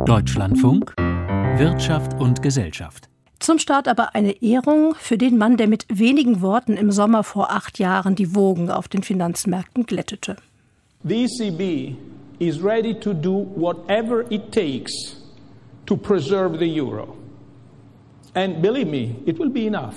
Deutschlandfunk Wirtschaft und Gesellschaft. Zum Start aber eine Ehrung für den Mann, der mit wenigen Worten im Sommer vor 8 Jahren die Wogen auf den Finanzmärkten glättete. The ECB is ready to do whatever it takes to preserve the euro. And believe me, it will be enough.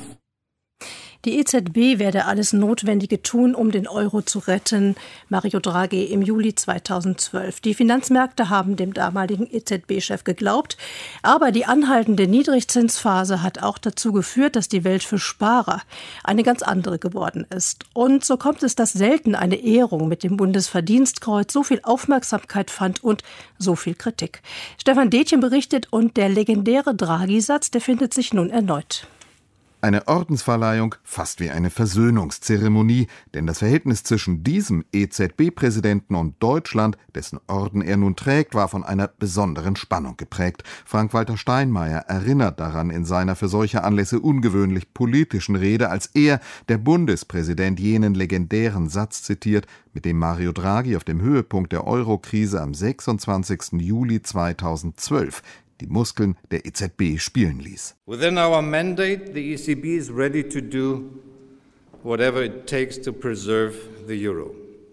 Die EZB werde alles Notwendige tun, um den Euro zu retten. Mario Draghi im Juli 2012. Die Finanzmärkte haben dem damaligen EZB-Chef geglaubt. Aber die anhaltende Niedrigzinsphase hat auch dazu geführt, dass die Welt für Sparer eine ganz andere geworden ist. Und so kommt es, dass selten eine Ehrung mit dem Bundesverdienstkreuz so viel Aufmerksamkeit fand und so viel Kritik. Stefan Detjen berichtet und der legendäre Draghi-Satz, der findet sich nun erneut. Eine Ordensverleihung fast wie eine Versöhnungszeremonie, denn das Verhältnis zwischen diesem EZB-Präsidenten und Deutschland, dessen Orden er nun trägt, war von einer besonderen Spannung geprägt. Frank-Walter Steinmeier erinnert daran in seiner für solche Anlässe ungewöhnlich politischen Rede, als er, der Bundespräsident, jenen legendären Satz zitiert, mit dem Mario Draghi auf dem Höhepunkt der Euro-Krise am 26. Juli 2012 die Muskeln der EZB spielen ließ. Within our mandate, the ECB is ready to do whatever it takes to preserve the euro.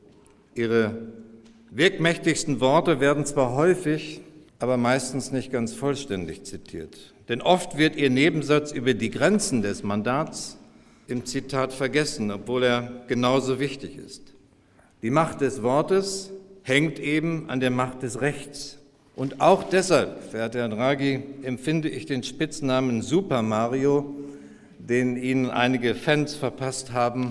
Ihre wirkmächtigsten Worte werden zwar häufig, aber meistens nicht ganz vollständig zitiert. Denn oft wird ihr Nebensatz über die Grenzen des Mandats im Zitat vergessen, obwohl er genauso wichtig ist. Die Macht des Wortes hängt eben an der Macht des Rechts. Und auch deshalb, verehrter Herr Draghi, empfinde ich den Spitznamen Super Mario, den Ihnen einige Fans verpasst haben,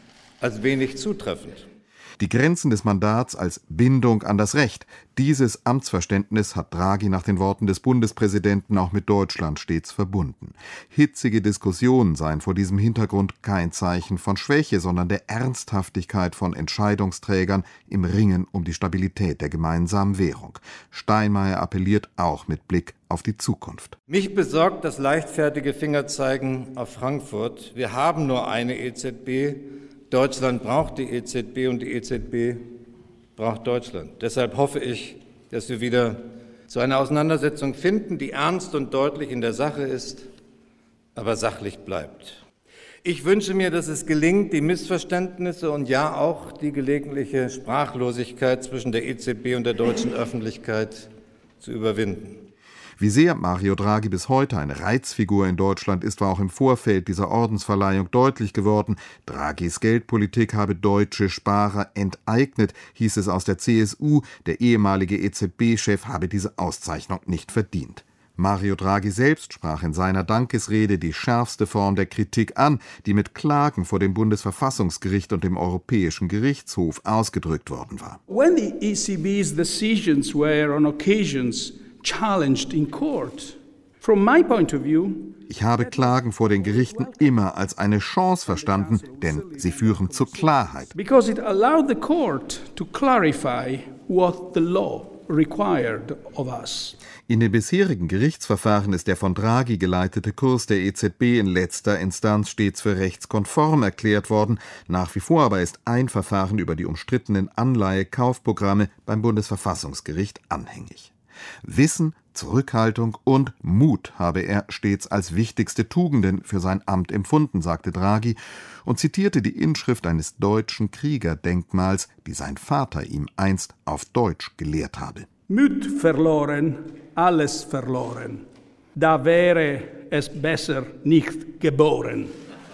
als wenig zutreffend. Die Grenzen des Mandats als Bindung an das Recht. Dieses Amtsverständnis hat Draghi nach den Worten des Bundespräsidenten auch mit Deutschland stets verbunden. Hitzige Diskussionen seien vor diesem Hintergrund kein Zeichen von Schwäche, sondern der Ernsthaftigkeit von Entscheidungsträgern im Ringen um die Stabilität der gemeinsamen Währung. Steinmeier appelliert auch mit Blick auf die Zukunft. Mich besorgt das leichtfertige Fingerzeigen auf Frankfurt. Wir haben nur eine EZB. Deutschland braucht die EZB und die EZB braucht Deutschland. Deshalb hoffe ich, dass wir wieder zu einer Auseinandersetzung finden, die ernst und deutlich in der Sache ist, aber sachlich bleibt. Ich wünsche mir, dass es gelingt, die Missverständnisse und ja auch die gelegentliche Sprachlosigkeit zwischen der EZB und der deutschen Öffentlichkeit zu überwinden. Wie sehr Mario Draghi bis heute eine Reizfigur in Deutschland ist, war auch im Vorfeld dieser Ordensverleihung deutlich geworden. Draghis Geldpolitik habe deutsche Sparer enteignet, hieß es aus der CSU. Der ehemalige EZB-Chef habe diese Auszeichnung nicht verdient. Mario Draghi selbst sprach in seiner Dankesrede die schärfste Form der Kritik an, die mit Klagen vor dem Bundesverfassungsgericht und dem Europäischen Gerichtshof ausgedrückt worden war. When the ECB's decisions were on occasions challenged in court, from my point of view, ich habe Klagen vor den Gerichten immer als eine Chance verstanden, denn sie führen zur Klarheit. Because it allowed the court to clarify what the law required of us. In den bisherigen Gerichtsverfahren ist der von Draghi geleitete Kurs der EZB in letzter Instanz stets für rechtskonform erklärt worden. Nach wie vor aber ist ein Verfahren über die umstrittenen Anleihekaufprogramme beim Bundesverfassungsgericht anhängig. Wissen, Zurückhaltung und Mut habe er stets als wichtigste Tugenden für sein Amt empfunden, sagte Draghi und zitierte die Inschrift eines deutschen Kriegerdenkmals, die sein Vater ihm einst auf Deutsch gelehrt habe. Mut verloren, alles verloren. Da wäre es besser nicht geboren.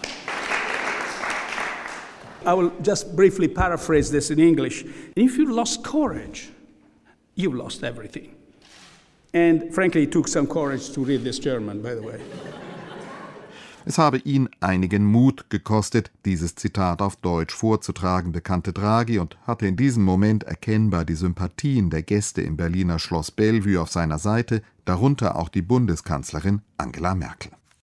I will just briefly paraphrase this in English. If you lost courage, you lost everything. And frankly, it took some courage to read this German, by the way. Es habe ihn einigen Mut gekostet, dieses Zitat auf Deutsch vorzutragen, bekannte Draghi und hatte in diesem Moment erkennbar die Sympathien der Gäste im Berliner Schloss Bellevue auf seiner Seite, darunter auch die Bundeskanzlerin Angela Merkel.